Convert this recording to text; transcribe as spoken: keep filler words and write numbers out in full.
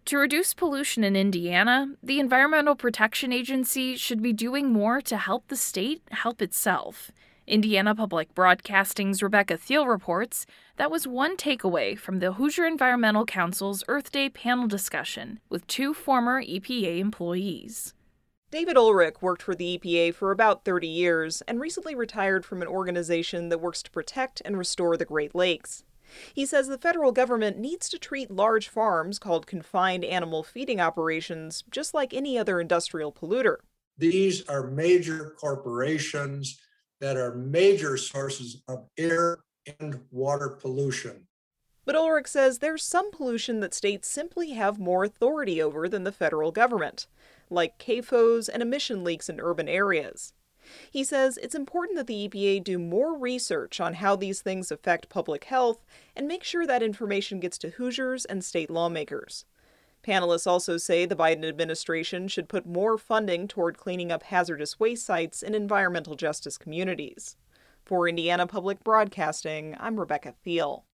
To reduce pollution in Indiana, the Environmental Protection Agency should be doing more to help the state help itself. Indiana Public Broadcasting's Rebecca Thiel reports that was one takeaway from the Hoosier Environmental Council's Earth Day panel discussion with two former E P A employees. David Ulrich worked for the E P A for about thirty years and recently retired from an organization that works to protect and restore the Great Lakes. He says the federal government needs to treat large farms called confined animal feeding operations just like any other industrial polluter. These are major corporations that are major sources of air and water pollution. But Ulrich says there's some pollution that states simply have more authority over than the federal government, like C A F Os and emission leaks in urban areas. He says it's important that the E P A do more research on how these things affect public health and make sure that information gets to Hoosiers and state lawmakers. Panelists also say the Biden administration should put more funding toward cleaning up hazardous waste sites in environmental justice communities. For Indiana Public Broadcasting, I'm Rebecca Thiel.